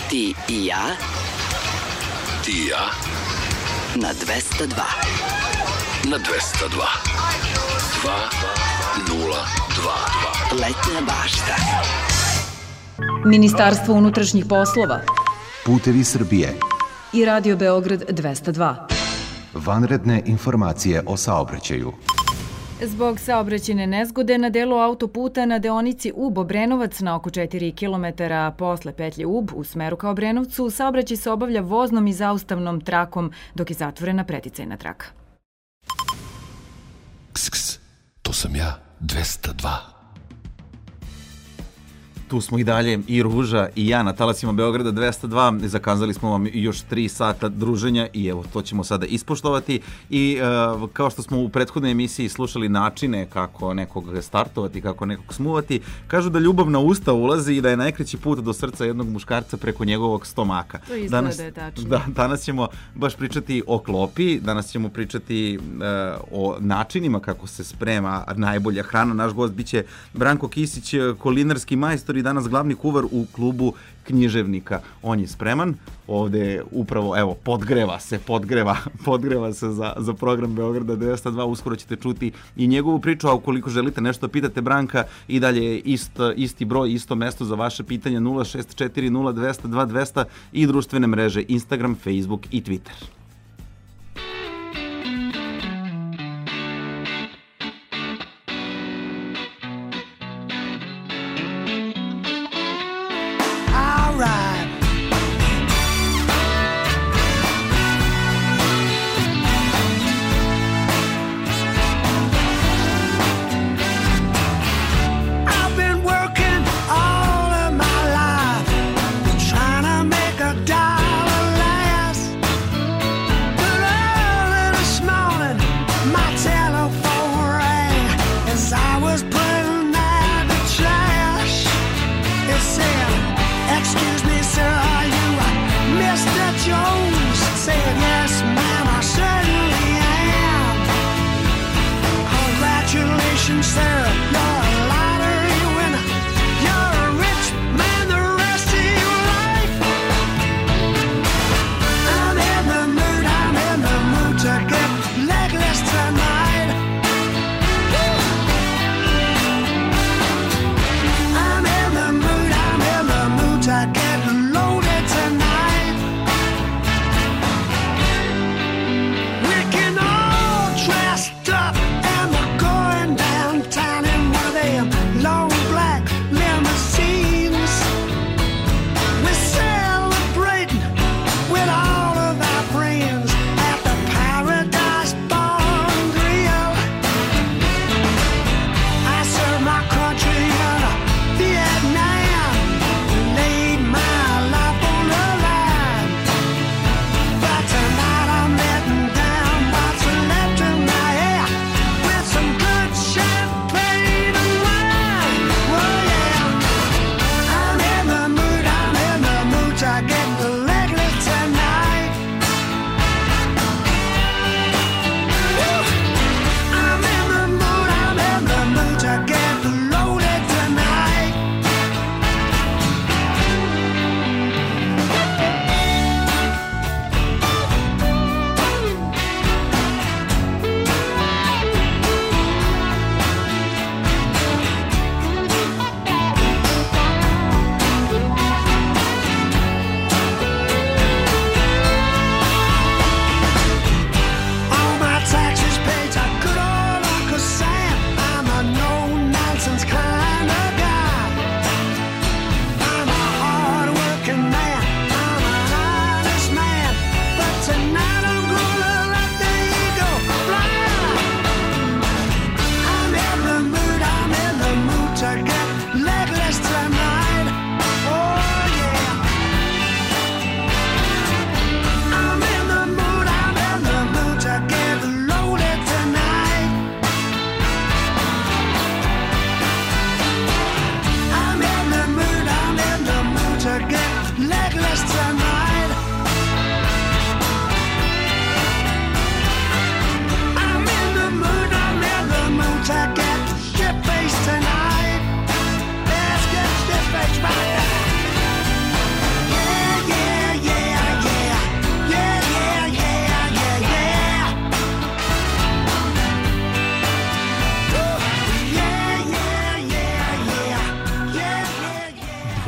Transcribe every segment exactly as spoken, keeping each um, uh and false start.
Ti i ja. Ti i ja. Na dvesta dva. Na dvesta dva. Dva nula dva dva. Letnja bašta. Ministarstvo unutrašnjih poslova. Putevi Srbije. I Radio Beograd dvesta dva. Vanredne informacije o saobraćaju. Zbog saobraćajne nezgode na delu autoputa na deonici Ub-Obrenovac na oko četiri kilometara posle petlje Ub u smeru ka Obrenovcu, saobraćaj se obavlja voznom i zaustavnom trakom dok je zatvorena preticajna traka. Ks, ks, to sam ja, dvesta dva. Tu smo i dalje, i Ruža i ja na talasima Beograda dvesta dva. Zakazali smo vam još tri sata druženja i evo, to ćemo sada ispoštovati. I uh, kao što smo u prethodnoj emisiji slušali načine kako nekog startovati, kako nekog smuvati, kažu da ljubav na usta ulazi i da je najkraći put do srca jednog muškarca preko njegovog stomaka. To izgleda danas, da je tačno. Da, danas ćemo baš pričati o klopi, danas ćemo pričati uh, o načinima kako se sprema najbolja hrana. Naš gost biće Branko Kisić, kulinarski majstor i danas glavni kuvar u klubu književnika. On je spreman, ovde upravo, evo, podgreva se, podgreva, podgreva se za, za program Beograda dvesta dva, uskoro ćete čuti i njegovu priču, a ukoliko želite nešto pitate Branka, i dalje je ist, isti broj, isto mesto za vaše pitanje, nula šest četiri nula dvesta dva dvesta i društvene mreže Instagram, Facebook i Twitter. Downtown.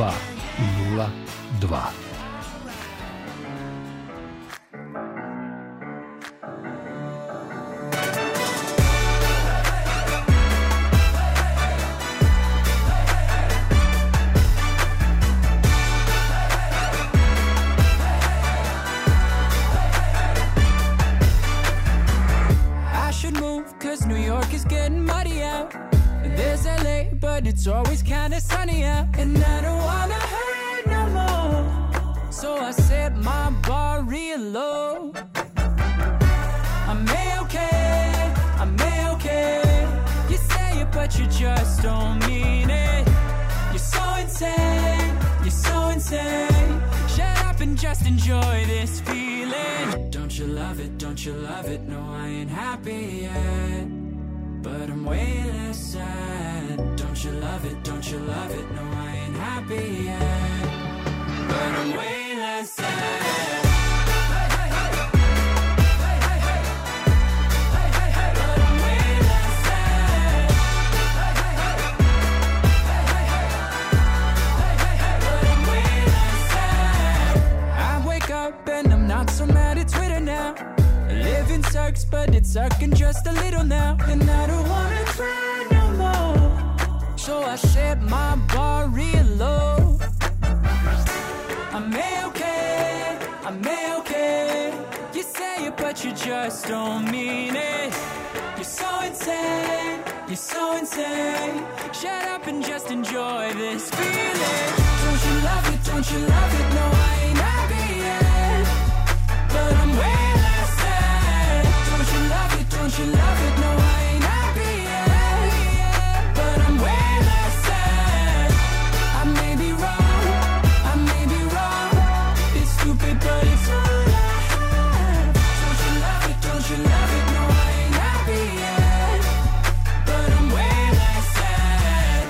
dva nula dva. It's always kinda sunny out, and I don't wanna hurt no more. So I set my bar real low. I'm A-okay, I'm A-okay. You say it, but you just don't mean it. You're so insane, you're so insane. Shut up and just enjoy this feeling. Don't you love it, don't you love it? No, I ain't happy yet, but I'm way less sad. Don't you love it, don't you love it? No, I ain't happy yet, but I'm way less sad. So mad at Twitter now. Living sucks, but it's sucking just a little now. And I don't wanna cry no more. So I set my bar real low. I'm A-okay, I'm A-okay. You say it, but you just don't mean it. You're so insane, you're so insane. Shut up and just enjoy this feeling. Don't you love it, don't you love it? No, I ain't happy yet, but I'm way less sad. Don't you love it, don't you love it? No, I ain't happy yet, but I'm way less sad. I may be wrong, I may be wrong. It's stupid, but it's all I have. Don't you love it, don't you love it? No, I ain't happy yet, but I'm way less sad.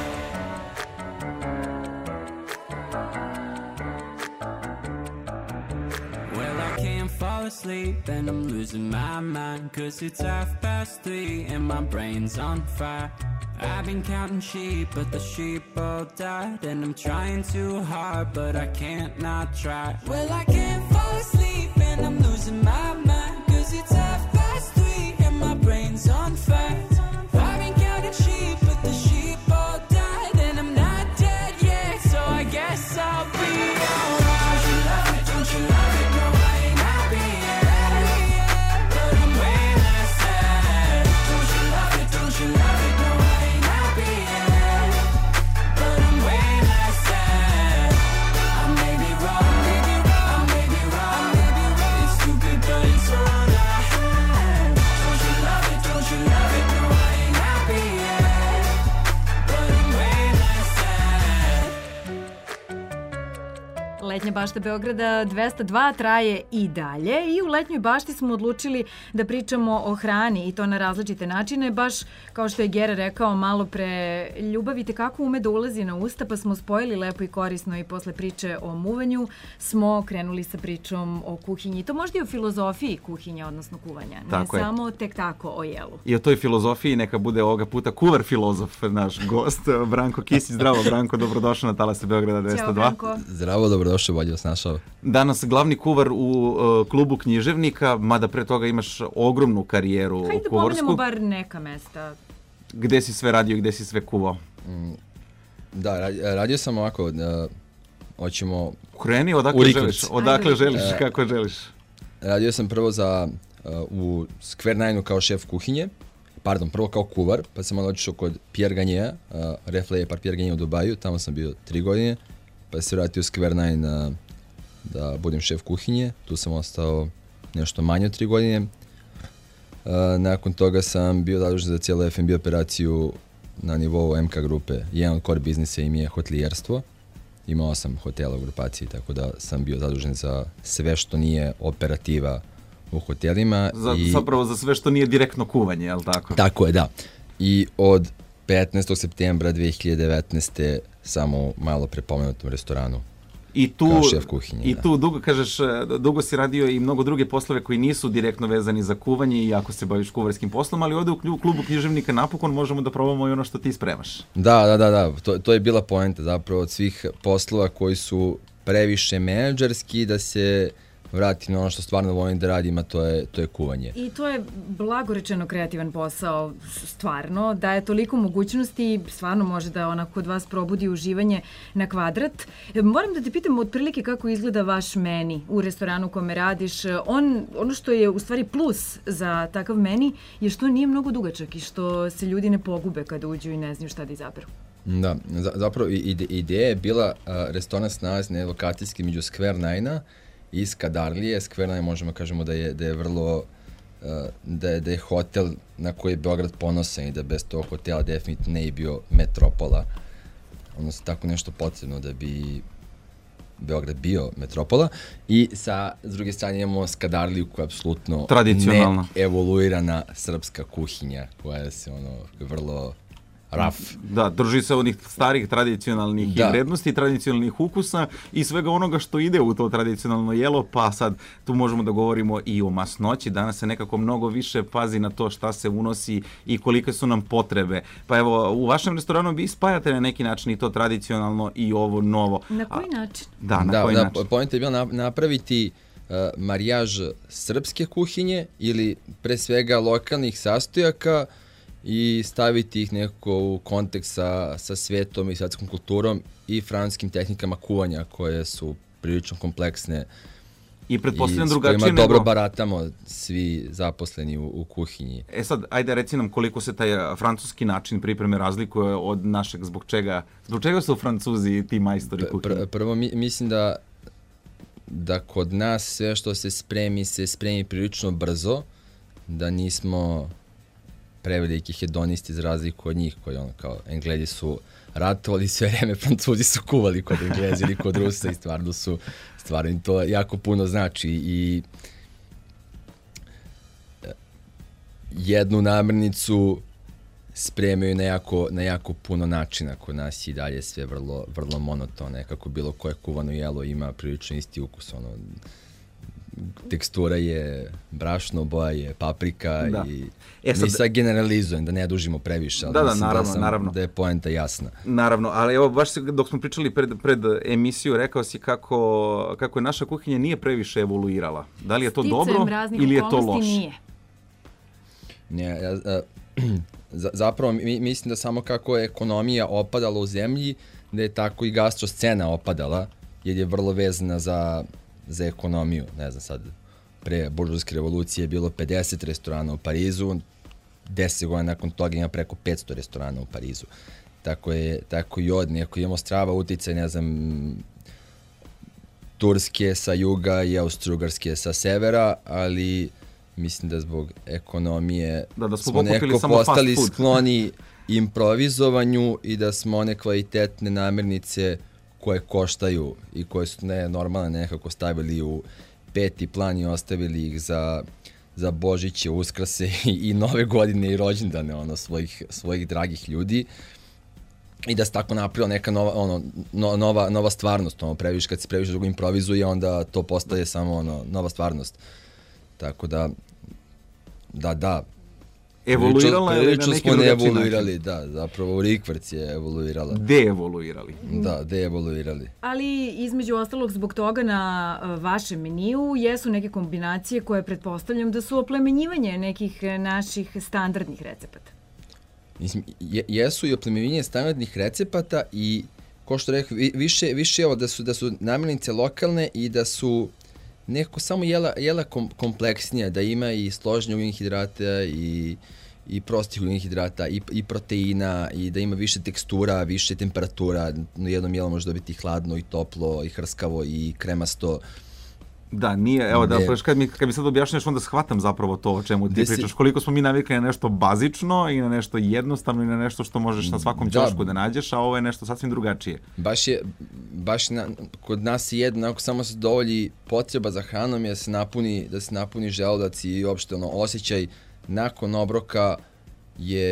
Well, I can't fall asleep and I'm losing my mind, 'cause it's half past three and my brain's on fire. I've been counting sheep, but the sheep all died. And I'm trying too hard, but I can't not try. Well, I can't fall asleep and I'm losing my mind, 'cause it's half past three and my brain's on fire. I've been counting sheep, but the sheep all died. And I'm not dead yet, so I guess I'll be alright. Don't you love it, don't you love it? No, I ain't happy yet, but I'm way less sad. Don't you love it, don't you love it? No, I ain't happy yet, but I'm way less sad. I may be wrong, maybe wrong, I may be wrong, maybe wrong. It's stupid, but it's all I have. Don't you love it, don't you love it? No, I ain't happy yet, but I'm way less sad. Letnja bašta Beograda dvesta dva traje i dalje i u letnjoj bašti smo odlučili da pričamo o hrani i to na različite načine, baš kao što je Gera rekao malo pre, ljubav i tekako ume da ulazi na usta, pa smo spojili lepo i korisno i posle priče o muvanju smo krenuli sa pričom o kuhinji. I to možda i o filozofiji kuhinja, odnosno kuvanja, ne Tako je. samo tek tako o jelu. I o toj filozofiji neka bude ovoga puta kuvar filozof, naš gost, Branko Kisić. Zdravo, Branko, dobrodošao na Talase Beograda dvesta dva. Ćao, Branko. Zdravo, dobrodošao, bolje vas našao. Danas glavni kuvar u uh, klubu književnika, mada pre toga imaš ogromnu karijeru Hajde da kuvarsku. pomenemo bar neka mesta. Gde si sve radio i gde si sve kuvao? Mm, da, ra- radio sam ovako, uh, hoćemo... Kreni, odakle U Riklic. želiš? Odakle Ajde. želiš, E, kako želiš? Radio sam prvo za, uh, u Square Nine-u kao šef kuhinje, pardon, prvo kao kuvar, pa sam onda otišao kod Pierre Gagnea, uh, Refle par Pierre Gagnea u Dubaju, tamo sam bio tri godine, pa se vratio u Square Nine uh, da budem šef kuhinje, tu sam ostao nešto manje od tri godine. Uh, nakon toga sam bio zadužen za cijelu F and B operaciju na nivou M K grupe. Jedan od core biznisa im je hotelijerstvo. Imao sam hotela u grupaciji, tako da sam bio zadužen za sve što nije operativa u hotelima. Za, i... Zapravo za sve što nije direktno kuvanje, je li tako? Tako je, da. I od petnaestog septembra dve hiljade devetnaeste samo malo pre pomenutom restoranu I tu, kao šef kuhinje. I da. tu dugo, kažeš, dugo si radio i mnogo druge poslove koji nisu direktno vezani za kuvanje, iako se baviš kuvarskim poslom, ali ovde u klubu književnika napokon možemo da probamo i ono što ti spremaš. Da, da, da, da. To, to je bila poenta zapravo od svih poslova koji su previše menadžerski, da se vrati na ono što stvarno volim da radim, a to je, to je kuvanje. I to je blagorečeno kreativan posao, stvarno, da je toliko mogućnosti, stvarno može da onako kod vas probudi uživanje na kvadrat. Moram da te pitam otprilike kako izgleda vaš meni u restoranu u kome radiš. On, ono što je u stvari plus za takav meni je što nije mnogo dugačak i što se ljudi ne pogube kada uđu i ne znaju šta da izaberu. Da, zapravo ide, ideja je bila, uh, restoran se nalazi na lokacijski među Skver Nine-a i Skadarlije. Skver Nine možemo kažemo da je, da je vrlo, uh, da, je, da je hotel na koji je Beograd ponosan i da bez tog hotela definitivno ne je bio metropola. Odnosno tako nešto potrebno da bi Beograd bio metropola. I sa, s druge strane imamo Skadarliju koja je apsolutno ne evoluirana srpska kuhinja koja se ono vrlo raf. Da, drži se onih starih tradicionalnih da. i vrednosti, tradicionalnih ukusa i svega onoga što ide u to tradicionalno jelo, pa sad tu možemo da govorimo i o masnoći. Danas se nekako mnogo više pazi na to šta se unosi i kolike su nam potrebe. Pa evo, u vašem restoranu vi spajate na neki način i to tradicionalno i ovo novo. Na koji način? Da, na da, koji da, način? Poenta je bila napraviti uh, marijaž srpske kuhinje ili pre svega lokalnih sastojaka i staviti ih nekako u kontekst sa, sa svetom i svetskom kulturom i francuskim tehnikama kuvanja koje su prilično kompleksne i pretpostavljam i drugačije nego... s kojima dobro baratamo svi zaposleni u, u kuhinji. E sad, ajde reci nam koliko se taj francuski način pripreme razlikuje od našeg, zbog čega, zbog čega su Francuzi ti majstori kuhinje? Pr prvo mi, mislim da da kod nas sve što se spremi se spremi prilično brzo, da nismo preveliki hedonisti za razliku od njih koji ono kao Englezi su ratovali sve vreme, Francuzi su kuvali kod Englezi ili kod Rusa i stvarno su stvarno im to jako puno znači i jednu namirnicu spremaju na jako, na jako puno načina. Kod nas i dalje sve vrlo, vrlo monotono, nekako bilo koje kuvano jelo ima prilično isti ukus, ono tekstura je brašno, boja je paprika da. i e sad, mi sad generalizujem, da ne dužimo previše, ali da, da, mislim naravno, da, sam, naravno. da je poenta jasna. Naravno, ali evo baš dok smo pričali pred, pred emisiju, rekao si kako, kako je naša kuhinja nije previše evoluirala. Da li je to Sticam dobro ili je to loše? Nije. Ne, ja, a, zapravo mi, mislim da samo kako je ekonomija opadala u zemlji, da je tako i gastro scena opadala, jer je vrlo vezana za za ekonomiju, ne znam sad, pre buržovske revolucije je bilo pedeset restorana u Parizu, deset godina nakon toga ima preko petsto restorana u Parizu. Tako je, tako i od neko imamo strava uticaj, ne znam, Turske sa juga i Austro-Ugarske sa severa, ali mislim da zbog ekonomije da, da smo, smo neko postali skloni improvizovanju i da smo one kvalitetne namirnice koje koštaju i koje su ne normalne nekako stavili u peti plan i ostavili ih za, za Božiće, Uskrse i, i nove godine i rođendane ono, svojih, svojih dragih ljudi i da se tako napravila neka nova, ono, no, nova, nova stvarnost. Ono, previše, kad se previše dugo improvizuje, onda to postaje samo ono, nova stvarnost. Tako da, da, da. Evoluirala je na neki smo ne drugačiji evoluirali, način. da, zapravo Rikvrc je evoluirala. Deevoluirali. Da, deevoluirali. Ali između ostalog zbog toga na vašem meniju jesu neke kombinacije koje pretpostavljam da su oplemenjivanje nekih naših standardnih recepata. Mislim, je, jesu i oplemenjivanje standardnih recepata i, ko što rekao, više, više evo da su, da su namirnice lokalne i da su nekako samo jela, jela kom, kompleksnija, da ima i složenje ugljenih hidrata i, i prostih ugljenih hidrata i, i proteina i da ima više tekstura, više temperatura. Na jednom jelu može dobiti hladno i toplo i hrskavo i kremasto. Da, nije, evo da, kad mi, kad mi sad objašnjaš, onda shvatam zapravo to o čemu ti Desi... pričaš. Koliko smo mi navikli na nešto bazično i na nešto jednostavno i na nešto što možeš na svakom ćošku da, da nađeš, a ovo je nešto sasvim drugačije. Baš je, baš na, kod nas je jedno, ako samo se dovolji potreba za hranom je da se napuni, da se napuni želudac i uopšte ono, osjećaj nakon obroka je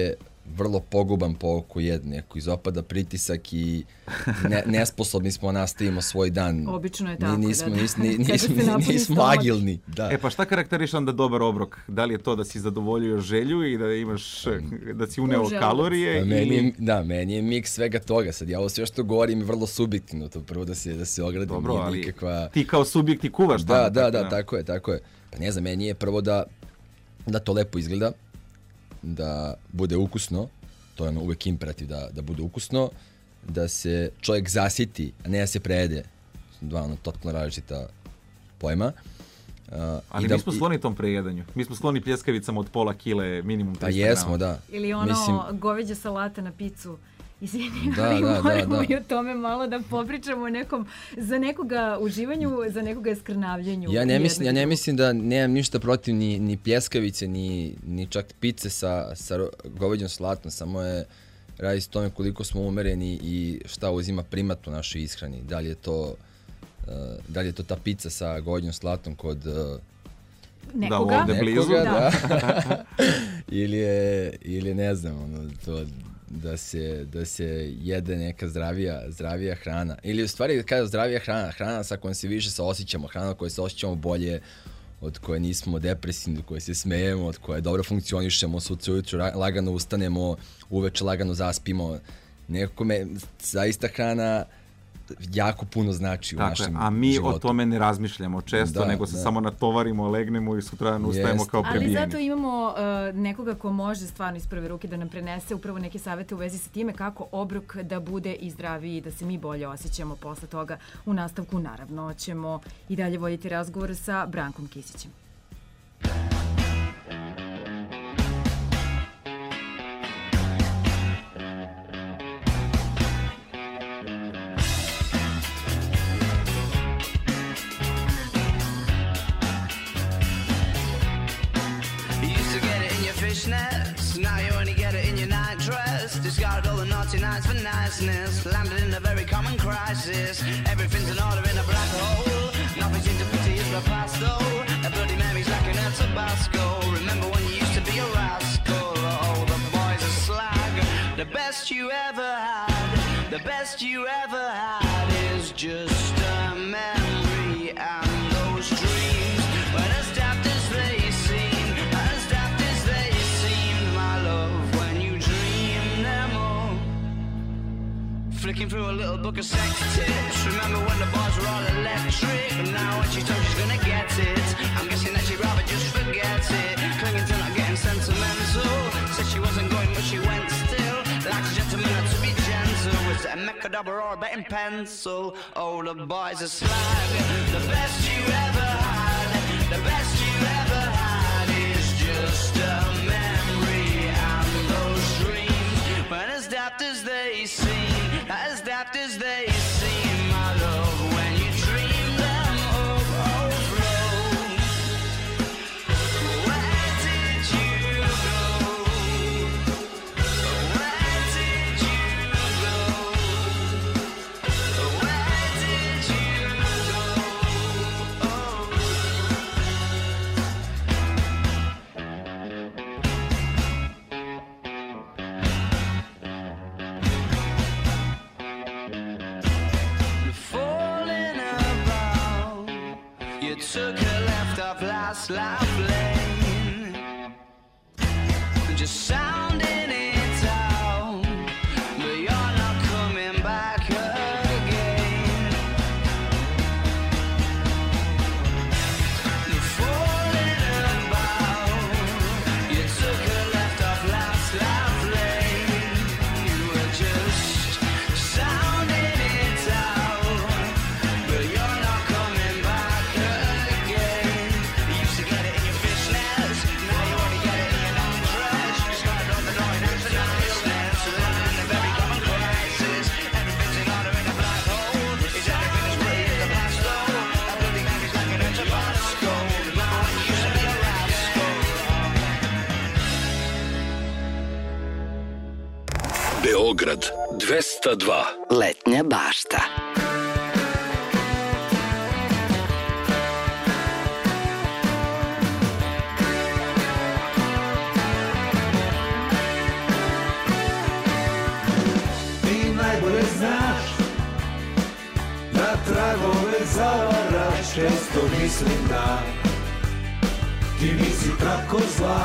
vrlo poguban po oko jedne, ako izopada pritisak i ne, nesposobni smo nastavimo svoj dan. Obično je tako, Ni, nismo, da, da. Nis, ni, Kada se nismo, napuni nismo stomak. agilni. Da. E pa šta karakteriše onda dobar obrok? Da li je to da si zadovoljio želju i da imaš, da si uneo Uželac. kalorije? Pa meni, je- ili... da, meni je miks svega toga. Sad ja ovo sve što govorim je vrlo subjektivno, to prvo da se, da se ogradim. Dobro, nije ali nikakva... ti kao subjekt i kuvaš Da, tamo, da, tako da, tako je, tako je. Pa ne znam, meni je prvo da, da to lepo izgleda, da bude ukusno, to je ono uvek imperativ da, da bude ukusno, da se čovjek zasiti, a ne da se prejede. Dva ono totalno različita pojma. Uh, Ali i da, mi smo skloni tom prejedanju. Mi smo skloni pljeskavicama od pola kile, minimum Pa triста jesmo, grama. da. Ili ono Mislim, goveđe salate na picu. Izvini, Da, ali da, da, moramo da. i o tome malo da popričamo o nekom, za nekoga uživanju, za nekoga skrnavljenju. ja ne mislim, ja ne jednog. mislim da nemam ništa protiv ni, ni pljeskavice, ni, ni čak pice sa, sa ro- goveđom salatom, samo je radi se o tome koliko smo umereni i šta uzima primat u našoj ishrani. Da li je to, uh, da li je to ta pizza sa goveđom salatom kod uh, Nekoga. Da, ovde blizu. nekoga, Da. da. ili, je, ili ne znam, ono, to da se, da se jede neka zdravija, zdravija hrana. Ili u stvari kada zdravija hrana, hrana sa kojom se više se osjećamo, hrana koje se osjećamo bolje, od koje nismo depresivni, od koje se smejemo, od koje dobro funkcionišemo, sutra ujutru ra- lagano ustanemo, uveče lagano zaspimo. Nekako me zaista hrana jako puno znači u Tako je, našem a mi životu. o tome ne razmišljamo često, Da, nego se da. samo natovarimo, legnemo i sutradan ustajemo Jest. kao Ali prebijeni. zato imamo uh, nekoga ko može stvarno iz prve ruke da nam prenese upravo neke savete u vezi sa time kako obrok da bude i zdraviji, da se mi bolje osjećamo posle toga. U nastavku naravno ćemo i dalje voditi razgovor sa Brankom Kisićem. You used to get it in your fishnets, now you only get it in your nightdress. Discarded all the naughty nights for niceness, landed in a very common crisis. Everything's in order in a black hole, nothing seems to pity is the past though. A Bloody Mary's lacking a Tabasco. Remember when you used to be a rascal? Oh, the boys are slag. The best you ever had, the best you ever had is just a memory and those dreams. When as daft as they seem, as daft as they seem, my love, when you dream them all. Flicking through a little book of sex tips. Remember when the bars were all electric? And now when she told she's gonna get it, I'm guessing that she'd rather just forget it. Clinging to not getting sentimental. Said she wasn't going, but she went still. Like a gentleman had to be gentle. Was it a Mechadobber or a betting pencil? Oh, the boys are slag. The best you ever had, the best you ever had is just a memory and those dreams. When as daft as they seem, as daft as they seem, my love, when you dream them overflow. Where did you go? Where did you go? Where did you go? Oh. Falling about, you took a left off last life lane, just sounding it out, but you're not coming back again. Falling about, you took a left off last life lane, you were just sounding it out, but you're not coming back again. You used to get it in your fishnets, now you only get it in your nightdress. Discarded all the naughty nights for niceness, landed in a very common crisis. Everything's in order in a black hole. Is everything as pretty as the past though? That Bloody Mary's like an Tabasco. Remember when you used to be a rascal? Beograd dvesta dva. Letnja bašta. znaš da tragove zavaraš, često mislim da ti nisi tako zla.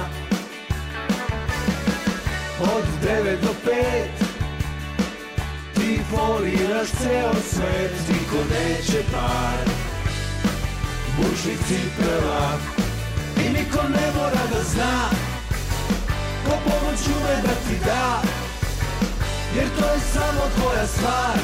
Od devet do pet ti foliraš ceo svet, niko neće par bušnih cipela i niko ne mora da zna ko pomoć ume da ti da, jer to je samo tvoja stvar.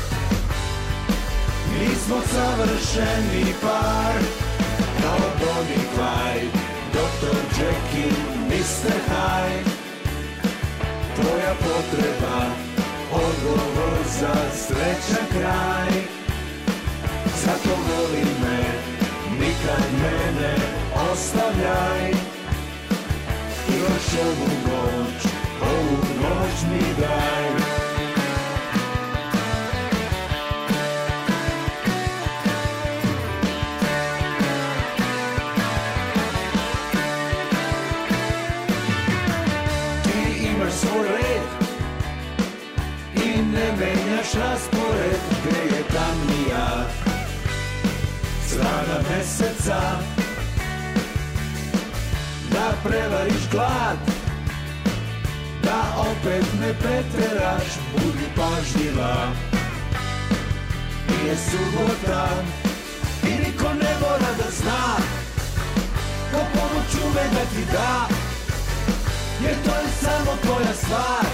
Mi smo savršeni par, kao Bonnie i Clyde, doktor Jekyll, mister Hyde. Tvoja potreba, odgovor za srećan kraj. Zato voli me, nikad me ne ostavljaj. Još ovu noć, ovu noć mi daj. Ti imaš svoj red i ne menjaš raspored, gde je tamnija strana meseca. Da prevariš glad, da opet ne preteraš, budi pažljiva. Nije subota i niko ne mora da zna ko pomoć ume da ti da, jer to je samo tvoja stvar.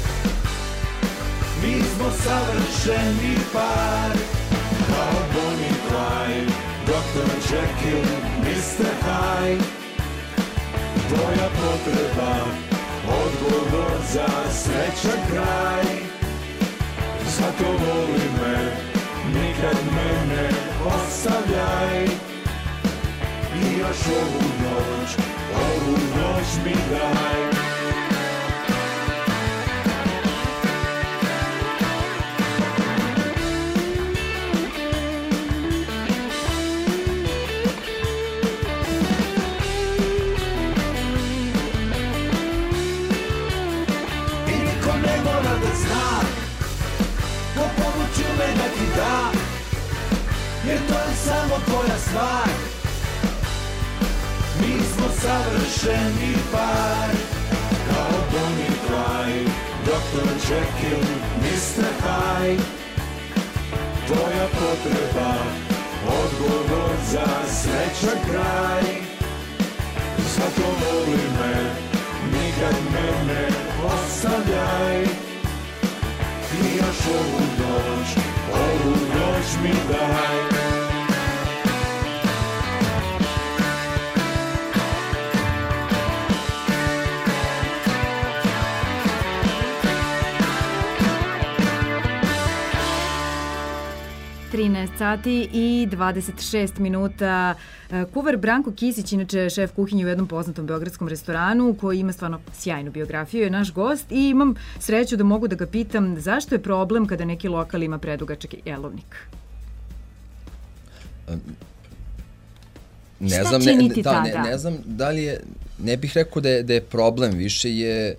Mi smo savršeni par, kao Bonnie i Clyde, doktor Jekyll, mister Hyde. Tvoja potreba, odgovor za srećan kraj. Zato voli me, nikad me ne ostavljaj. I još ovu noć, ovu noć mi daj. Da, jer to je samo tvoja stvar. Mi smo savršeni par, kao Bonnie i Clyde, doktor Jekyll, mister Hyde. Tvoja potreba, odgovor za srećan kraj. Zato voli me, nikad me ne ostavljaj. I još ovu noć, ovu noć mi daj. trinaest sati i dvadeset šest minuta. Kuvar Branko Kisić, inače šef kuhinje u jednom poznatom beogradskom restoranu koji ima stvarno sjajnu biografiju, je naš gost i imam sreću da mogu da ga pitam zašto je problem kada neki lokal ima predugačak jelovnik? Ne Šta znam, činiti ne, da, tada? ne, ne znam da li je, ne bih rekao da je, da je problem, više je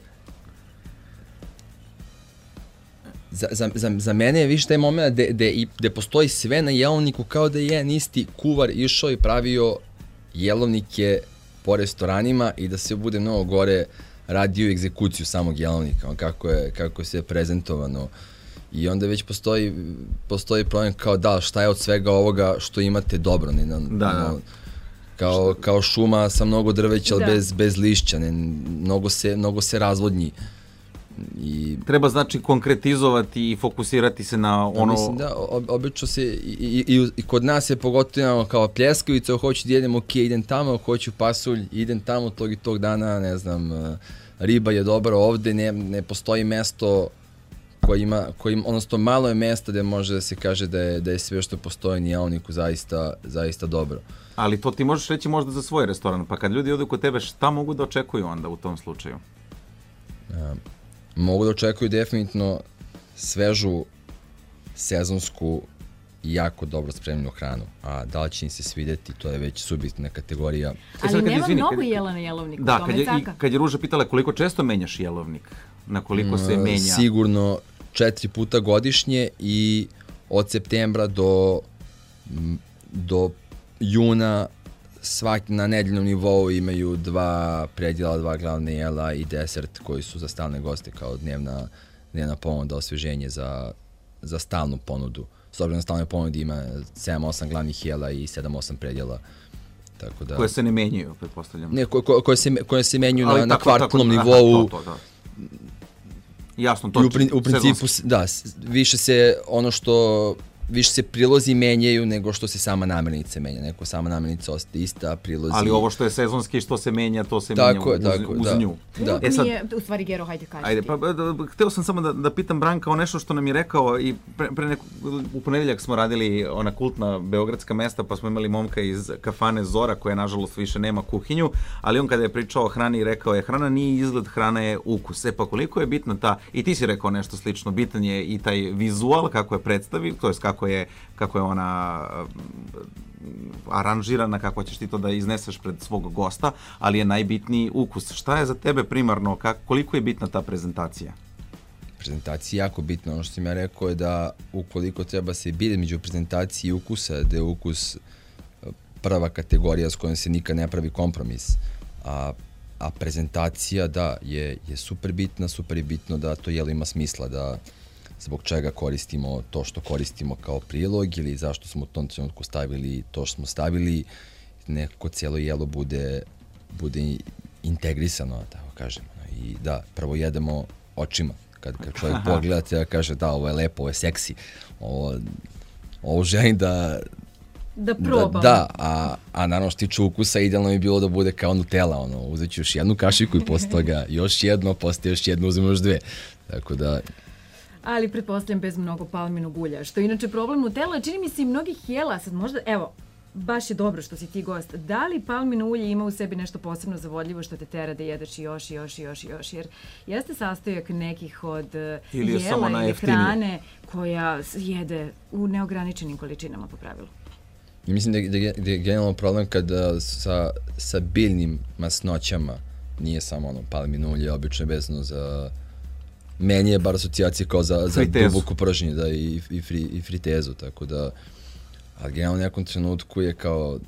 Za, za, za, za mene je više taj moment gde, gde, gde postoji sve na jelovniku kao da je jedan isti kuvar išao i pravio jelovnike po restoranima i da se bude mnogo gore radio egzekuciju samog jelovnika, kako je, kako je sve prezentovano. I onda već postoji, postoji problem kao da šta je od svega ovoga što imate dobro. Ne, na, da, da. No, kao, kao šuma sa mnogo drveća, ali da. bez, bez lišća, ne, mnogo, se, mnogo se razvodnji. I treba znači konkretizovati i fokusirati se na ono... Mislim da, obično se i, i, i, i kod nas je pogotovo kao pljeskavica, hoću da jedem, ok, idem tamo, hoću pasulj, idem tamo tog i tog dana, ne znam, riba je dobra ovde, ne, ne postoji mesto koje ima, koje ima, odnosno malo je mesta gde može da se kaže da je, da je sve što postoji na jelovniku zaista, zaista dobro. Ali to ti možeš reći možda za svoj restoran, pa kad ljudi odu kod tebe, šta mogu da očekuju onda u tom slučaju? Um, Mogu da očekuju definitivno svežu, sezonsku i jako dobro spremljenu hranu. A da li će im se svideti, to je već subjektivna kategorija. Ali sad, nema izvini, mnogo kad, jela na jelovniku, da, tome kad je, caka. I kad je Ruža pitala koliko često menjaš jelovnik, na koliko se menja? Sigurno četiri puta godišnje i od septembra do, do juna svaki na nedeljnom nivou imaju dva predjela, dva glavne jela i desert koji su za stalne goste kao dnevna, dnevna ponuda, osveženje za, za stalnu ponudu. S obzirom na stalnoj ponudi ima sedam osam glavnih jela i sedam osam predjela. Tako da, koje se ne menjaju, pretpostavljam. Ne, ko, ko, koje, se, koje se menjaju na, tako, na kvartalnom tako, nivou. Aha, to, to, da. Jasno, to I u, prin, u principu, da, više se ono što, više se prilozi menjaju nego što se sama namirnica menja. Neko sama namirnica ostaje ista, prilozi... Ali ovo što je sezonski, što se menja, to se tako, menja uz, tako, uz da. nju. Da. E sad, nije, u stvari, Gero, hajde kaži ajde, pa, da, da, hteo sam samo da, da pitam Branka o nešto što nam je rekao i pre, pre neku, u ponedeljak smo radili ona kultna beogradska mesta, pa smo imali momka iz kafane Zora, koja nažalost više nema kuhinju, ali on kada je pričao o hrani rekao je hrana nije izgled, hrana je ukus. E pa koliko je bitna ta, i ti si rekao nešto slično, bitan je i taj vizual kako je predstavi, to jest kako je, kako je ona aranžirana, kako ćeš ti to da izneseš pred svog gosta, ali je najbitniji ukus. Šta je za tebe primarno, kako, koliko je bitna ta prezentacija? Prezentacija je jako bitna. Ono što sam ja rekao je da ukoliko treba se birati među prezentaciji i ukusa, da je ukus prva kategorija s kojom se nikad ne pravi kompromis. A, a prezentacija, da, je, je super bitna, super je bitno da to jelo ima smisla, da zbog čega koristimo to što koristimo kao prilog ili zašto smo u tom trenutku stavili to što smo stavili, nekako cijelo jelo bude, bude integrisano, tako kažemo. I da, prvo jedemo očima. Kad, kad čovjek pogleda, treba kaže da, ovo je lepo, ovo je seksi, ovo, ovo želim da... Da probam. Da, da, a, a naravno što tiče ukusa, idealno bi bilo da bude kao Nutella, ono, uzet ću još jednu kašiku i posle toga još jedno, posle još jednu, uzmemo još dve. Tako da... Ali pretpostavljam bez mnogo palminog ulja, što je inače problem Nutella, čini mi se i mnogih jela, sad možda, evo, baš je dobro što si ti gost, da li palmino ulje ima u sebi nešto posebno zavodljivo što te tera da jedeš još i još i još i još, jer jeste sastojak nekih od ili jela ili hrane koja jede u neograničenim količinama po pravilu. I mislim da, da, da je generalno problem kada sa, sa biljnim masnoćama nije samo ono palmino ulje, obično je vezano za... Meni je bar asocijacija kao za, za duboku prženje, da, i, i, fri, i fritezu, tako da, ali generalno u nekom trenutku je kao,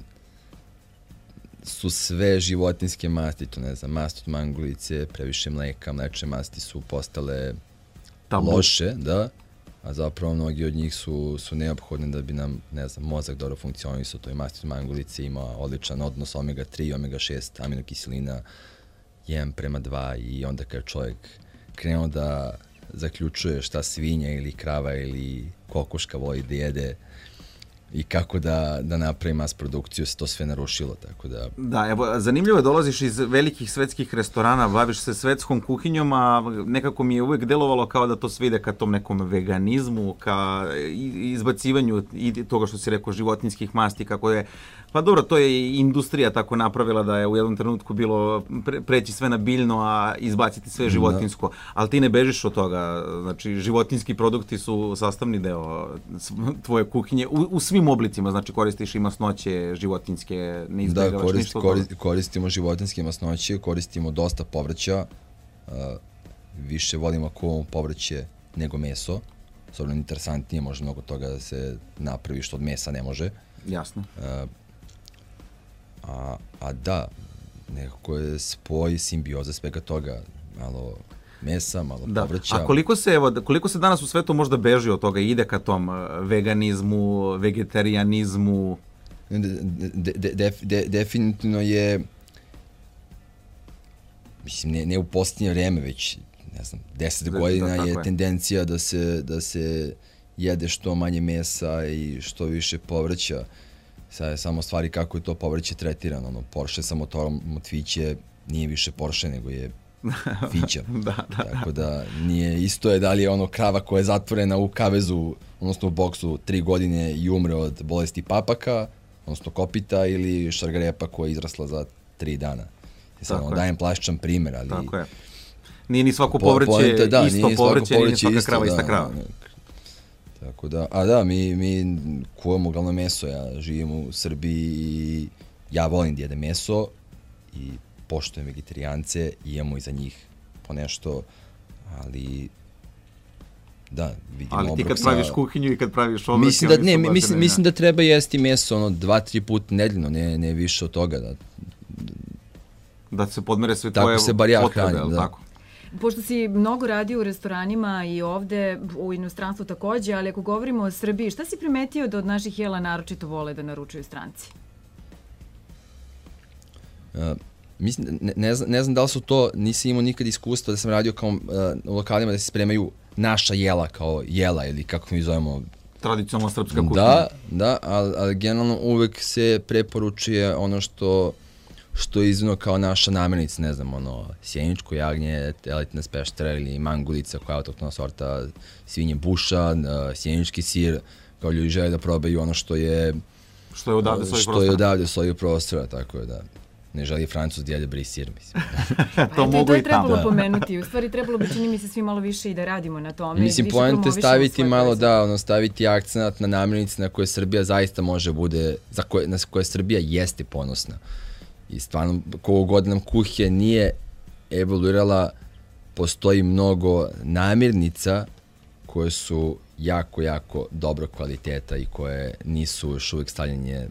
su sve životinjske masti, to ne znam, mast od mangulice, previše mleka, mlečne masti su postale Tabu. loše, da, a zapravo mnogi od njih su, su neophodne da bi nam, ne znam, mozak dobro funkcionisao, to je mast od mangulice, ima odličan odnos omega tri i omega šest aminokiselina, jedan prema dva i onda kad čovjek krenuo da zaključuje šta svinja ili krava ili kokoška voli da jede i kako da, da napravi mas produkciju, se to sve narušilo, tako da... Da, evo, zanimljivo je, dolaziš iz velikih svetskih restorana, baviš se svetskom kuhinjom, a nekako mi je uvijek delovalo kao da to sve ide ka tom nekom veganizmu, ka izbacivanju i toga što si rekao, životinjskih masti, kako je... Pa dobro, to je i industrija tako napravila da je u jednom trenutku bilo pre, preći sve na biljno, a izbaciti sve životinjsko. Da. Ali ti ne bežiš od toga, znači životinjski produkti su sastavni deo tvoje kuhinje u, u svim oblicima, znači koristiš i masnoće životinjske, ne izbjegavaš da, korist, ništa od korist, toga. koristimo životinjske masnoće, koristimo dosta povrća, uh, više volimo kuvamo povrće nego meso, s obzirom interesantnije, može mnogo toga da se napravi što od mesa ne može. Jasno. Uh, A, a da, nekako je spoj, simbioza svega toga, malo mesa, malo da. povrća. A koliko se, evo, koliko se danas u svetu možda beži od toga i ide ka tom veganizmu, vegetarijanizmu? De, de, de, de, de, definitivno je, mislim, ne, ne u posljednje vreme, već, ne znam, deset da, godina da, je, je tendencija da se, da se jede što manje mesa i što više povrća. Sad je samo stvari kako je to povrće tretirano. Ono, Porsche sa motorom Motkviće nije više Porsche, nego je Fića. da, da, Tako da nije isto je da li je ono krava koja je zatvorena u kavezu, odnosno u boksu tri godine i umre od bolesti papaka, odnosno kopita, ili šargarepa koja je izrasla za tri dana. I sad ono, dajem plastičan primjer, ali... Tako je. Nije ni svako povrće po, da, isto nije povrće, nije svaka isto, krava da, ista krava. Da, tako da, a da, mi, mi kuvamo uglavnom meso, ja živim u Srbiji i ja volim da jedem meso i poštujem vegetarijance i imamo i za njih po nešto, ali da, vidimo Ali ti obrok kad sa... praviš kuhinju i kad praviš obroke, Mislim da, oni ne, su baš mislim, ne- mislim da treba jesti meso ono dva, tri puta nedeljno, ne, ne više od toga. Da, da se podmere sve Tako tvoje se bar ja potrebe, hranim, jel da. tako? Pošto si mnogo radio u restoranima i ovde, u inostranstvu takođe, ali ako govorimo o Srbiji, šta si primetio da od naših jela naročito vole da naručuju stranci? Uh, mislim, ne, ne, znam, ne znam da li su to, nisam imao nikad iskustva da sam radio kao uh, u lokalima da se spremaju naša jela kao jela ili kako mi zovemo. Tradicionalna srpska kuhinja. Da, da, ali, ali generalno uvek se preporučuje ono što što je izvino kao naša namirnica, ne znam, ono, sjeničko jagnje, elitna speštera ili mangulica koja je autoktona sorta, svinje buša, uh, sjenički sir, kao ljudi žele da probaju ono što je Što je odavde svojih što prostora. je odavde svojih prostora, tako je da ne želi Francuz da jede bri sir, mislim. to mogu to je i tamo. trebalo pomenuti. U stvari trebalo bi, čini mi se, svi malo više i da radimo na tome. Mislim, više poenta je promovišemo staviti svoj malo, proizvod. da, ono, staviti akcenat na namirnice na koje Srbija zaista može bude, za koje, na koje Srbija jeste ponosna. I stvarno, koliko god nam kuhija nije evoluirala, postoji mnogo namirnica koje su jako, jako dobro kvaliteta i koje nisu još uvijek stavljanje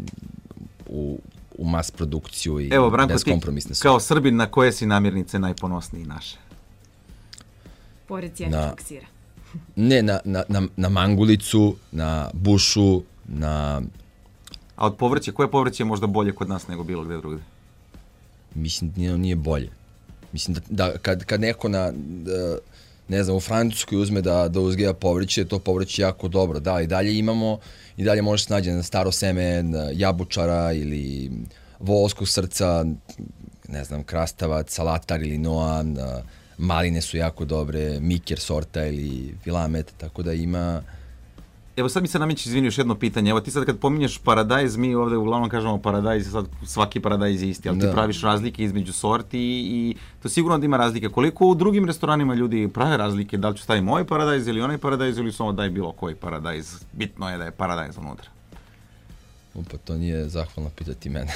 u, u mas produkciju i Evo, Branko, ti beskompromisne su. kao Srbin, na koje si namirnice najponosniji naše? Pored sjeničkog sira. Ne, na, na, na, na mangulicu, na bušu, na... A od povrća, koje povrće je možda bolje kod nas nego bilo gde drugde? Mislim da nije, nije bolje. Mislim da, da kad, kad neko na, da, ne znam, u Francuskoj uzme da, da uzgaja povrće, to povrće je jako dobro. Da, i dalje imamo, i dalje može se nađe na staro seme na jabučara ili volskog srca, ne znam, krastavac, salatar ili noa, na, maline su jako dobre, miker sorta ili filamet, tako da ima... Evo sad mi se nameće, izvini, još jedno pitanje. Evo ti sad kad pominješ paradajz, mi ovde uglavnom kažemo paradajz, sad svaki paradajz je isti, ali Da. ti praviš razlike između sorti i, i to sigurno da ima razlike. Koliko u drugim restoranima ljudi prave razlike, da li ću staviti moj paradajz ili onaj paradajz ili samo daj bilo koji paradajz, bitno je da je paradajz unutra. Pa to nije zahvalno pitati mene.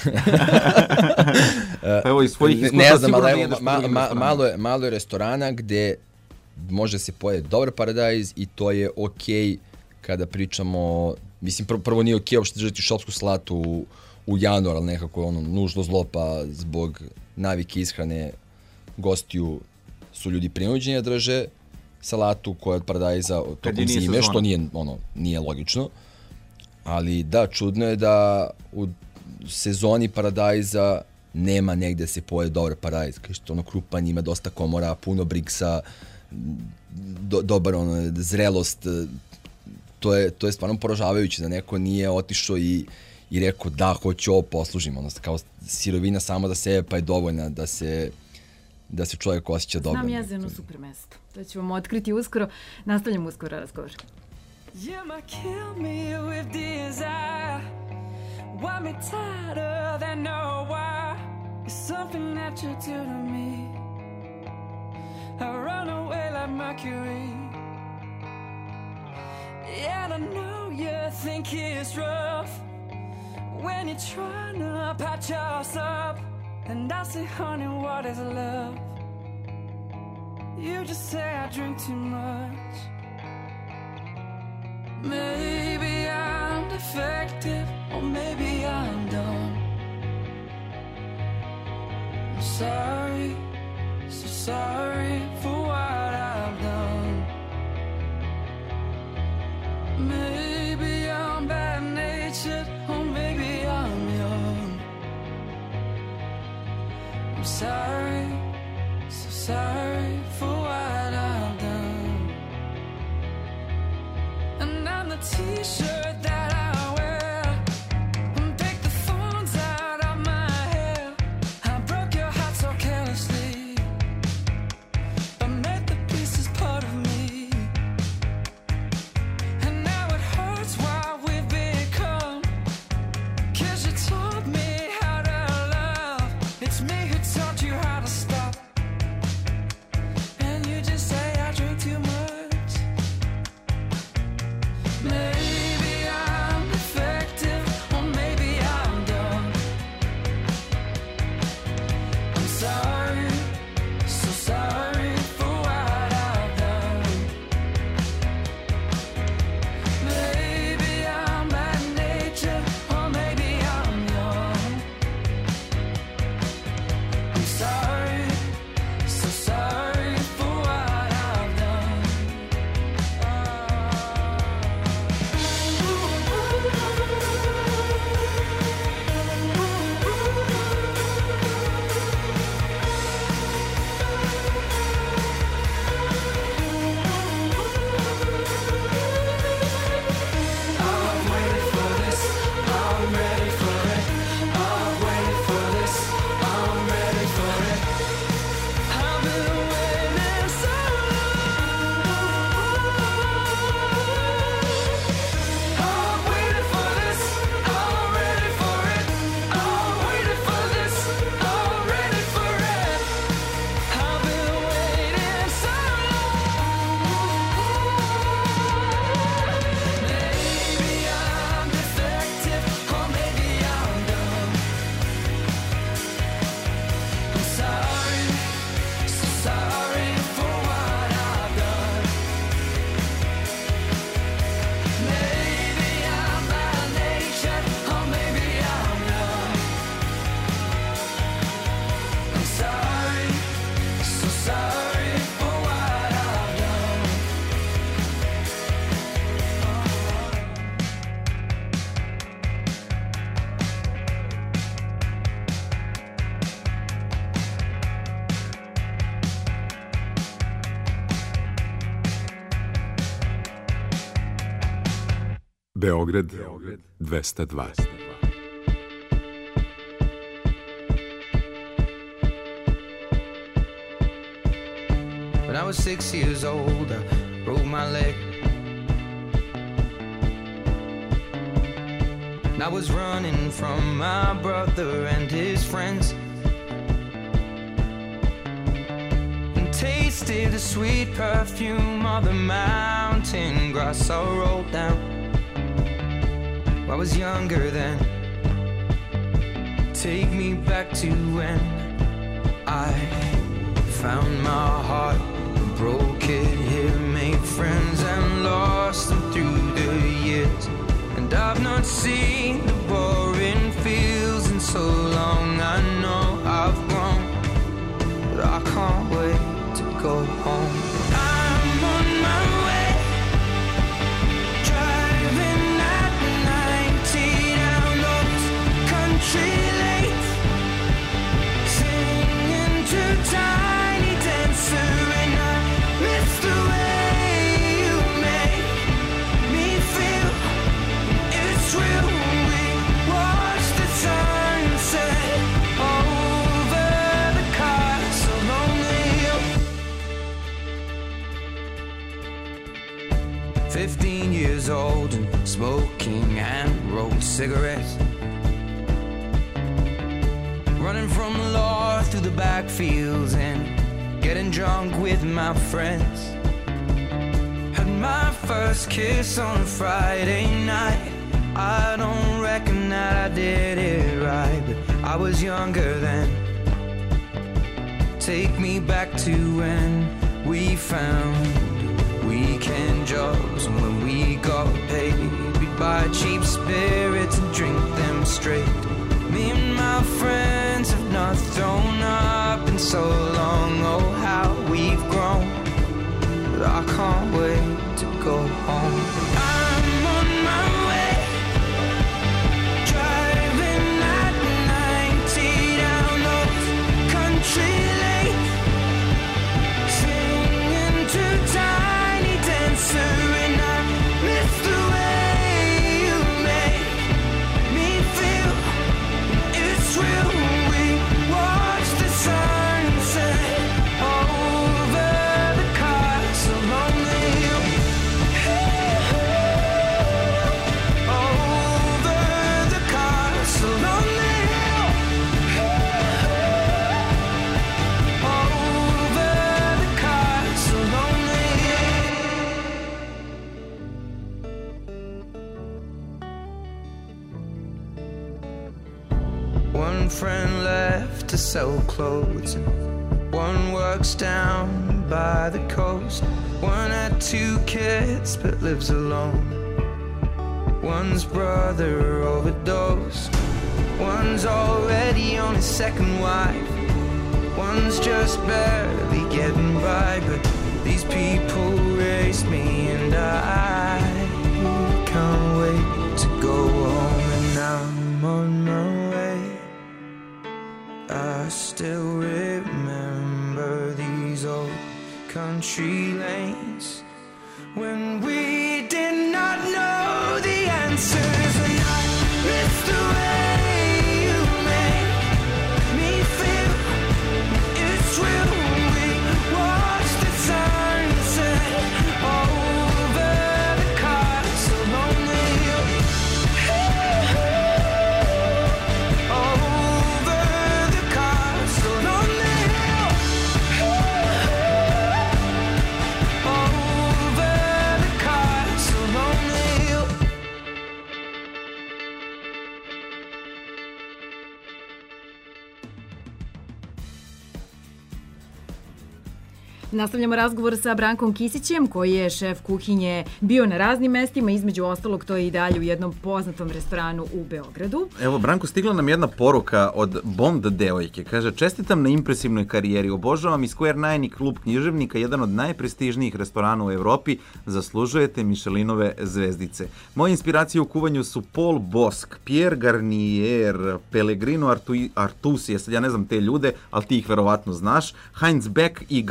Pa evo iz svojih Ne- iskustva ne znam, sigurno ali da evo, jedeš po ma, drugim ma, restoranima. malo, je, malo je restorana gde može se pojeti dobar paradajz i to je okej kada pričamo, mislim prvo, prvo nije okej uopšte držati šopsku salatu u, u januar, ali nekako ono nužno zlo pa zbog navike ishrane gostiju su ljudi prinuđeni da drže salatu koja je od paradajza Kad tokom je nije zime, sezona. što nije, ono, nije logično. Ali da, čudno je da u sezoni paradajza nema negde da se pojede dobar paradajz. Kao što ono krupan, ima dosta komora, puno briksa, do, dobar ono, zrelost. To je, to je stvarno poražavajuće da neko nije otišao i, i rekao da, hoću ovo poslužim. Ono, kao sirovina sama za sebe pa je dovoljna da se, da se čovjek osjeća dobro. Znam ja za jedno super mesto. To ćemo vam otkriti uskoro. Nastavljamo uskoro razgovor. You might kill me with desire. Want me tighter than no wire. It's something that you do to me. I run away like Mercury. And I know you think it's rough when you're trying to patch us up. And I say, honey, what is love? You just say I drink too much. Maybe I'm defective, or maybe I'm dumb. I'm sorry, so sorry for what I've done. Maybe I'm bad-natured, or maybe I'm young. I'm sorry, so sorry for what I've done. And I'm the t-shirt that I wear. And take the thorns out of my hair. I broke your heart so carelessly, but made the pieces part of me. And now it hurts what we've become, 'cause you taught me how to love. It's me who taught you how to stop. And you just say I drink too much. Maybe Beograd dvesta dva. When I was six years old, I broke my leg. And I was running from my brother and his friends, and tasted the sweet perfume of the mountain grass I rolled down. I was younger then. Take me back to when I found my heart, broke it here, made friends and lost them through the years. And I've not seen the boring fields in so long. I know I've grown, but I can't wait to go home. I'm on my way, driving at ninety down those country lanes, singing to Tiny Dancer, and I miss the way you make me feel. It's real. We watch the sunset over the castle on the hill. Fifteen years old and smoking and rolled cigarettes, running from the law through the backfields and getting drunk with my friends. Had my first kiss on a Friday night. I don't reckon that I did it right, but I was younger then. Take me back to when we found weekend jobs, and when we got paid, we'd buy cheap spirits and drink them straight. Me and my friends have not thrown up in so long. Oh, how we've grown, but I can't wait to go home. I'm on my way, driving at ninety down those country lanes, singing to Tiny Dancer, and I miss the way you make me feel. It's real. We watch the sunset over the castle on the hill. Over the castle on the hill. Over the castle on the hill. One friend left to sell clothes, and one works down by the coast. One had two kids but lives alone. One's brother overdosed. One's already on his second wife. One's just barely getting by, but these people raised me, and I can't wait to go home. And I'm on my way. I still remember these old country lanes when we did not know the answers, and I miss the way you make me feel. It's real. We watch the sunset over the castle on the hill. Over the castle on the hill. Over the castle on the hill. Nastavljamo razgovor sa Brankom Kisićem, koji je šef kuhinje bio na raznim mestima, između ostalog to je i dalje u jednom poznatom restoranu u Beogradu. Evo, Branko, stigla nam jedna poruka od Bond devojke. Kaže, čestitam na impresivnoj karijeri, obožavam i Square Nine i klub književnika, jedan od najprestižnijih restorana u Evropi, zaslužujete Michelinove zvezdice. Moje inspiracije u kuvanju su Paul Bosc, Pierre Garnier, Pellegrino Artu- Artusi, sad ja ne znam te ljude, ali ti ih verovatno znaš, Heinz Beck i Guy Martin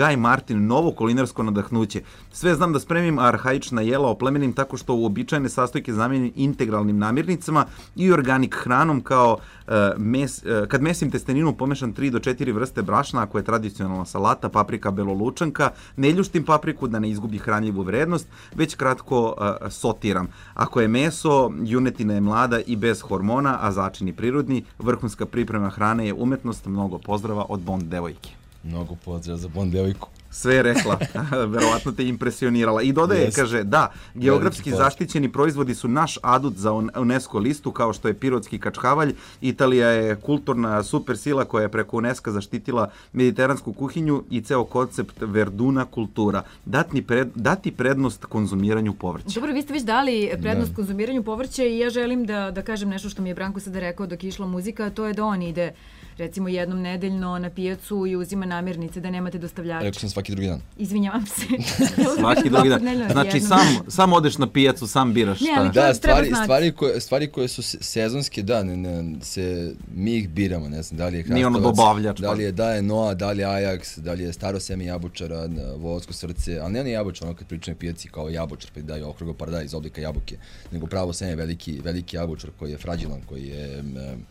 baštine, novo kulinarsko nadahnuće. Sve znam da spremim arhaična jela, oplemenim tako što uobičajene sastojke zamenim integralnim namirnicama i organik hranom kao uh, mes, uh, kad mesim testeninu pomešam tri do četiri vrste brašna, ako je tradicionalna salata, paprika, belolučanka, ne ljuštim papriku da ne izgubi hranljivu vrednost, već kratko uh, sotiram. Ako je meso, junetina je mlada i bez hormona, a začini prirodni, vrhunska priprema hrane je umetnost. Mnogo pozdrava od Bond devojke. Mnogo pozdrava za Bond devojku. Sve je rekla, verovatno te impresionirala. I dodaje, yes. kaže, da, geografski zaštićeni proizvodi su naš adut za UNESCO listu, kao što je pirotski kačkavalj. Italija je kulturna supersila koja je preko UNESCO zaštitila mediteransku kuhinju i ceo koncept verduna kultura. Dati, pred, dati prednost konzumiranju povrća. Dobro, vi ste već dali prednost da. konzumiranju povrća i ja želim da, da kažem nešto što mi je Branko sada rekao dok je išla muzika, a to je da on ide recimo jednom nedeljno na pijacu i uzima namirnice da nemate dostavljača. Rekao sam svaki drugi dan. Izvinjavam se. Svaki drugi dan. Znači sam, sam odeš na pijacu, sam biraš šta. Ne, da, stvari, stvari, koje, stvari koje su sezonske, da, ne, ne, se, mi ih biramo, ne znam, da li je Hrastavac, ono dobavljač, da li je, da je Noa, da li je Ajax, da li je staro seme jabučara, Volsko srce, ali ne ono jabučar, ono kad pričam pijaci kao jabučar, pa daju okrugo paradaj iz oblika jabuke, nego pravo seme veliki, veliki jabučar koji je fragilan, koji je um,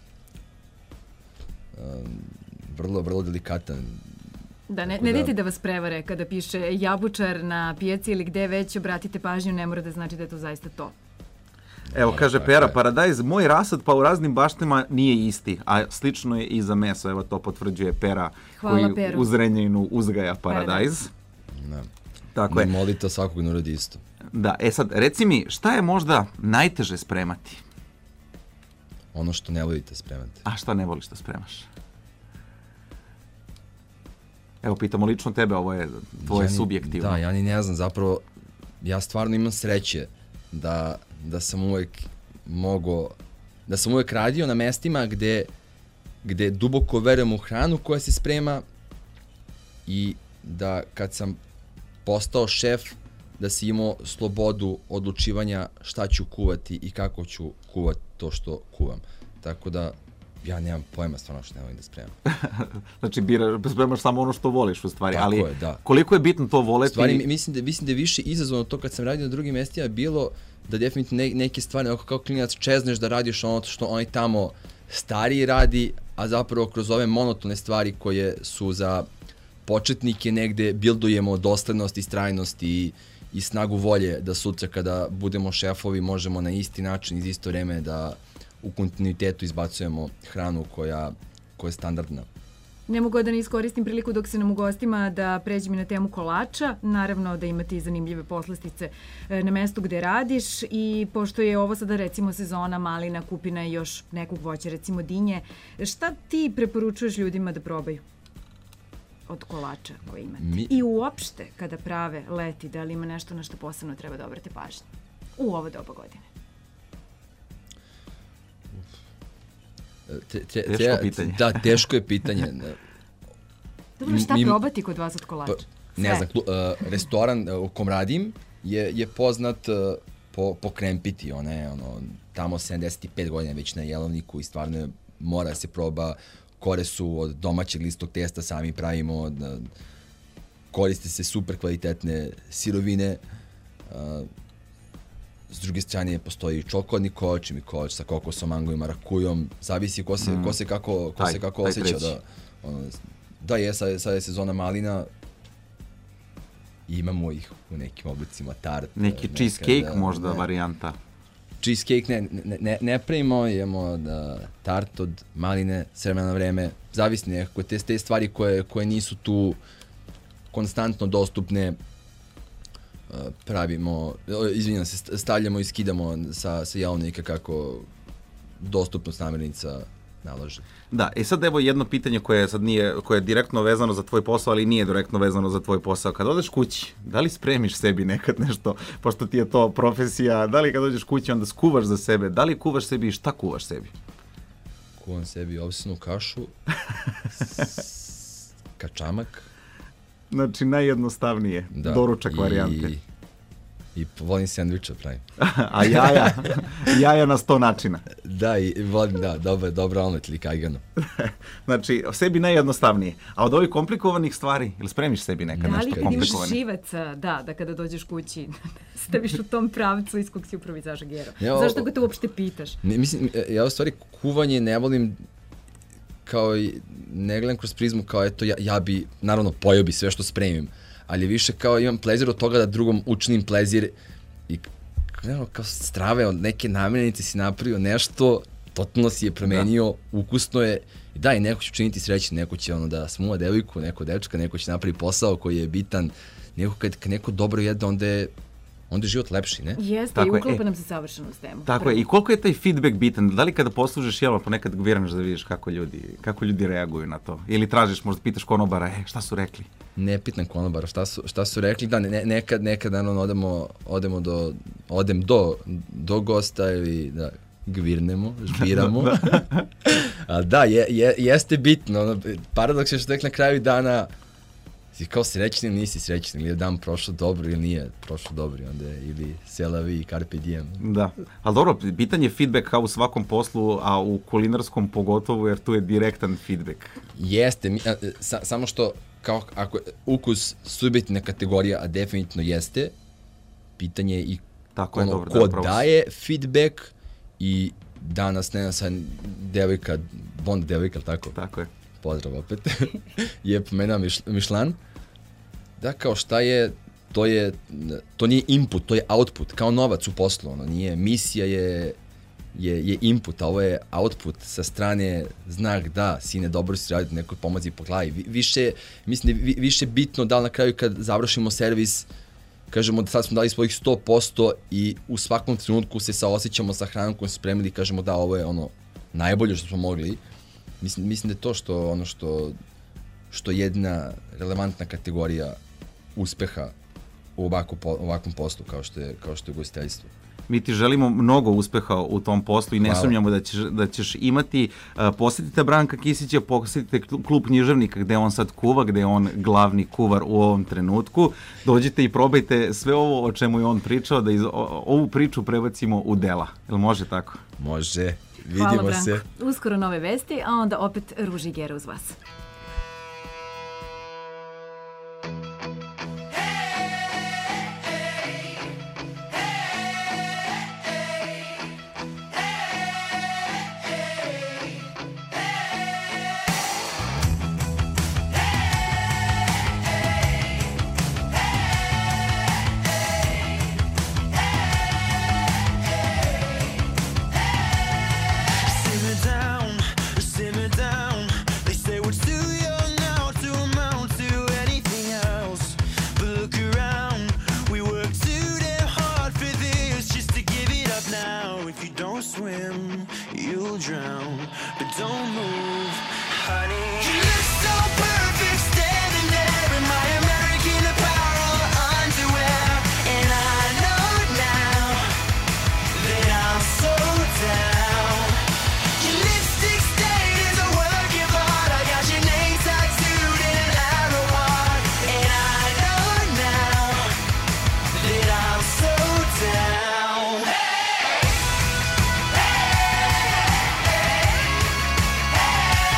um, vrlo, vrlo delikatan. Da, ne, ne dajte da vas prevare kada piše jabučar na pijaci ili gde već, obratite pažnju, ne mora da znači da je to zaista to. Evo, kaže Pera Paradajz, moj rasad pa u raznim baštima nije isti, a slično je i za meso. Evo, to potvrđuje Pera. Hvala, koji Peru. U Zrenjaninu uzgaja Paradajz. Da. Tako je. Moli to svakog ne uradi isto. Da, e sad, reci mi, šta je možda najteže spremati? Ono što ne volite spremati. A šta ne voliš da spremaš? Evo, pitamo lično tebe, ovo je tvoje ja ni, subjektivno. Da, ja ni ne znam, zapravo, ja stvarno imam sreće da, da sam uvek mogao, da sam uvek radio na mestima gde, gde duboko verujem u hranu koja se sprema i da kad sam postao šef, da si imao slobodu odlučivanja šta ću kuvati i kako ću kuvati to što kuvam. Tako da, ja nemam pojma stvarno što ne volim da spremam. Znači, biraš, spremaš samo ono što voliš u stvari, tako ali je, da. Koliko je bitno to voleti? Stvari, mislim da, mislim da je više izazovno to kad sam radio na drugim mestima bilo da definitivno ne, neke stvari, ako kao klinac čezneš da radiš ono što oni tamo stariji radi, a zapravo kroz ove monotone stvari koje su za početnike negde bildujemo doslednost i strajnost i, i snagu volje da sutra kada budemo šefovi možemo na isti način iz isto vreme da u kontinuitetu izbacujemo hranu koja, koja je standardna. Ne mogu da ne iskoristim priliku dok se nam u gostima da pređem i na temu kolača. Naravno da imate i zanimljive poslastice na mestu gde radiš i pošto je ovo sada recimo sezona malina, kupina i još nekog voća, recimo dinje, šta ti preporučuješ ljudima da probaju od kolača koje imate? Mi... I uopšte kada prave leti, da li ima nešto na što posebno treba da obrate pažnju u ovo doba godine? Te, te, teško te, pitanje. Da, teško je pitanje. Dobro, šta Mi, probati kod vas od kolača? Pa, ne znam, uh, restoran u kom radim je, je poznat uh, po, po krempiti. Ona je ono, tamo sedamdeset pet godina već na jelovniku i stvarno mora se proba. Kore su od domaćeg listog testa, sami pravimo. Da, koriste se super kvalitetne sirovine. Uh, S druge strane postoji čokoladni koč, mi koč sa kokosom, mango i marakujom. Zavisi ko se, mm. ko se kako, ko taj, se kako osjeća. Da, ono, da je, sad, sad je sezona malina. Imamo ih u nekim oblicima tart. Neki neka, cheesecake da, možda ne, varijanta. Cheesecake ne, ne, ne, ne pravimo, imamo da, tart od maline s vremena na vreme. Zavisi nekako, te, te stvari koje, koje nisu tu konstantno dostupne. Pravimo, izvinjam se, stavljamo i skidamo sa, sa jelovnika kako dostupnost namirnica nalaže. Da, i sad evo jedno pitanje koje sad nije, koje je direktno vezano za tvoj posao, ali nije direktno vezano za tvoj posao. Kad odeš kući, da li spremiš sebi nekad nešto, pošto ti je to profesija, da li kad dođeš kući onda skuvaš za sebe, da li kuvaš sebi i šta kuvaš sebi? Kuvam sebi ovsenu kašu, s, kačamak. Znači, najjednostavnije, da, doručak i, varijante. I volim sandviče pravim. A jaja? Jaja na sto načina. Da, i volim, da, dobra, dobra omelet ili kajgano. Znači, sebi najjednostavnije. A od ovih komplikovanih stvari, ili spremiš sebi nekad da nešto komplikovano? Da li kad imaš živaca, da, da kada dođeš kući, staviš u tom pravcu iz kog si upravo izašao Gero. Ja, zašto ga to uopšte pitaš? Ne, mislim, ja u stvari kuvanje ne volim kao i, ne gledam kroz prizmu kao eto, ja, ja bi, naravno, pojao bi sve što spremim, ali više kao imam plezir od toga da drugom učinim plezir i kao, kao strave od neke namirnice si napravio nešto, totalno si je promenio, da. Ukusno je, i da, i neko će učiniti sreći, neko će ono da smuva devojku, neko dečka, neko će napraviti posao koji je bitan, neko kad, kad neko dobro jede, onda je onda je život lepši, ne? Jeste, tako i uklopa nam se savršeno s temu. Tako Prvo. je, i koliko je taj feedback bitan? Da li kada poslužiš jelo, ponekad gviraš da vidiš kako ljudi, kako ljudi reaguju na to? Ili tražiš, možda pitaš konobara, e, šta su rekli? Ne pitam konobara, šta su, šta su rekli, da, ne, nekad, nekad, naravno, odemo, odemo do, odem do, do gosta ili da gvirnemo, žbiramo. A da, je, je, jeste bitno, paradoks je što tek na kraju dana si kao srećni ili nisi srećni, ili je dan prošao dobro ili nije prošao dobro, onda je ili selavi i carpe diem. Da, ali dobro, bitan je feedback kao u svakom poslu, a u kulinarskom pogotovo, jer tu je direktan feedback. Jeste, mi, a, sa, samo što kao ako ukus subjektivna kategorija, a definitivno jeste, pitanje je i tako ono, je, dobro, ko da, daje feedback i danas, ne znam sad, devojka, Bond devojka, tako? Tako je. Pozdrav opet, je pomenuo Mišlan, da kao šta je, to je, to nije input, to je output, kao novac u poslu, ono, nije, misija je, je, je input, a ovo je output sa strane, znak da, sine, dobro si raditi, nekoj pomozi po glavi, Vi, više, mislim da je više bitno da li na kraju kad završimo servis, kažemo da sad smo dali svojih sto posto i u svakom trenutku se saosjećamo sa hranom koju smo spremili i kažemo da, ovo je ono najbolje što smo mogli. Mislim, mislim da je to što ono što što jedna relevantna kategorija uspeha u ovako, ovakvom poslu kao što je kao što je ugostiteljstvo. Mi ti želimo mnogo uspeha u tom poslu i ne Hvala. Sumnjamo da ćeš, da ćeš imati. Uh, posjetite Branka Kisića, posjetite klub književnika gde on sad kuva, gde je on glavni kuvar u ovom trenutku. Dođite i probajte sve ovo o čemu je on pričao, da iz, o, ovu priču prebacimo u dela. Jel može tako? Može. Vidimo Hvala, se. Branko. Uskoro nove vesti, a onda opet Ruži Gera uz vas. Hey!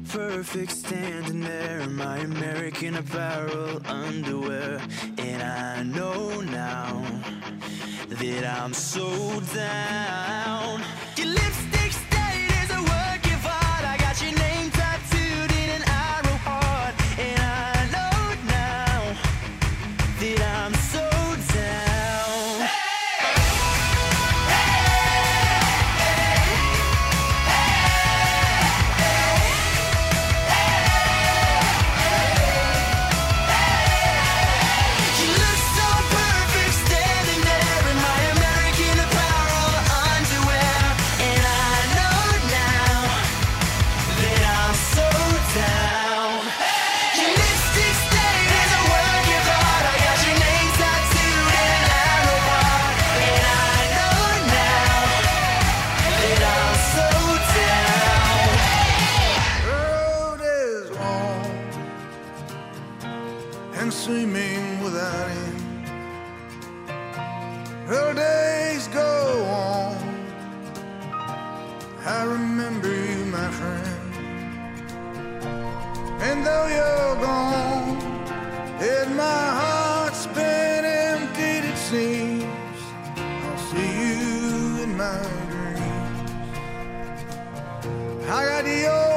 perfect standing there in my American Apparel underwear. And I know now that I'm so down. Your lipstick stain is a work of art. I got your name tattooed in an arrow heart. And I know now that I'm so down. You look so perfect standing there in my American Apparel underwear. And I know now that I'm so down. Your lipstick stain is a work of art. I got your name tattooed in an arrow heart. And I know now that I'm so down. Road is long and seeming without end. Her days go on. I remember you, my friend. And though you're gone, and my heart's been emptied, it seems, I'll see you in my dreams. I got your